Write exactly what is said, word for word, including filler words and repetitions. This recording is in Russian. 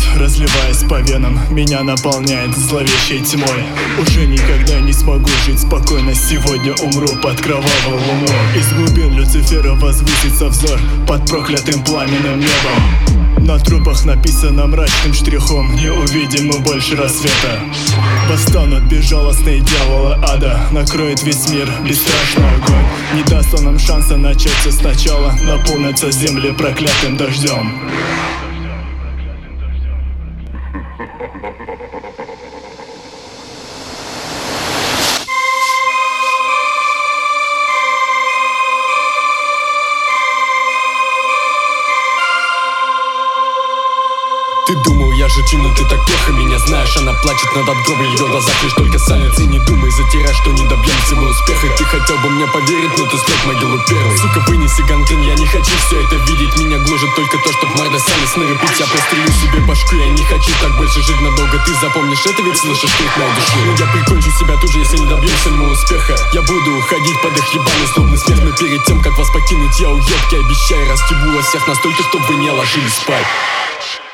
разливаясь по венам, меня наполняет зловещей тьмой. Уже никогда не смогу жить спокойно, сегодня умру под кровавой луной. Из глубин Люцифера возвысится взор под проклятым пламенным небом. На трупах написано мрачным штрихом: не увидим мы больше рассвета. Восстанут безжалостные дьяволы ада, накроет весь мир бесстрашный огонь. Не даст он нам шанса начать все сначала, наполнится земли проклятым дождем. Ты думал, я шучу, но ты так плохо меня знаешь. Она плачет над отгробом, ее глазах лишь только салец. И не думай затерять, что не добьемся мы успеха. Ты хотел бы мне поверить, но ты слег могилу первый. Сука, вынеси гантын, я не хочу все это видеть. Меня гложет только то, чтоб морда сами сны рыбить. Я прострелю себе башку, я не хочу так больше жить надолго. Ты запомнишь это, ведь слышишь крик моей души. Но я прикончу себя тут же, если не добьемся мы успеха. Я буду уходить под их ебаный злобный смех. Но перед тем, как вас покинуть, я уебки обещаю, расстебу всех настолько, чтобы вы не ложились спать.